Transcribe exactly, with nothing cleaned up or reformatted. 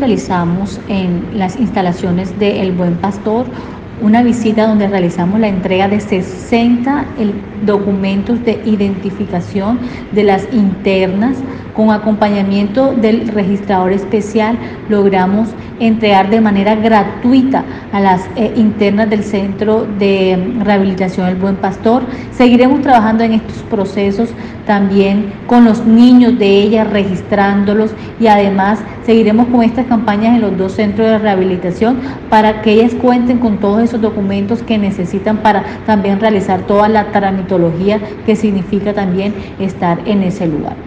realizamos en las instalaciones de El Buen Pastor una visita donde realizamos la entrega de sesenta documentos de identificación de las internas. Con acompañamiento del registrador especial logramos entregar de manera gratuita a las eh, internas del Centro de Rehabilitación El Buen Pastor. Seguiremos trabajando en estos procesos también con los niños de ellas, registrándolos, y además seguiremos con estas campañas en los dos centros de rehabilitación para que ellas cuenten con todos esos documentos que necesitan para también realizar toda la tramitología que significa también estar en ese lugar.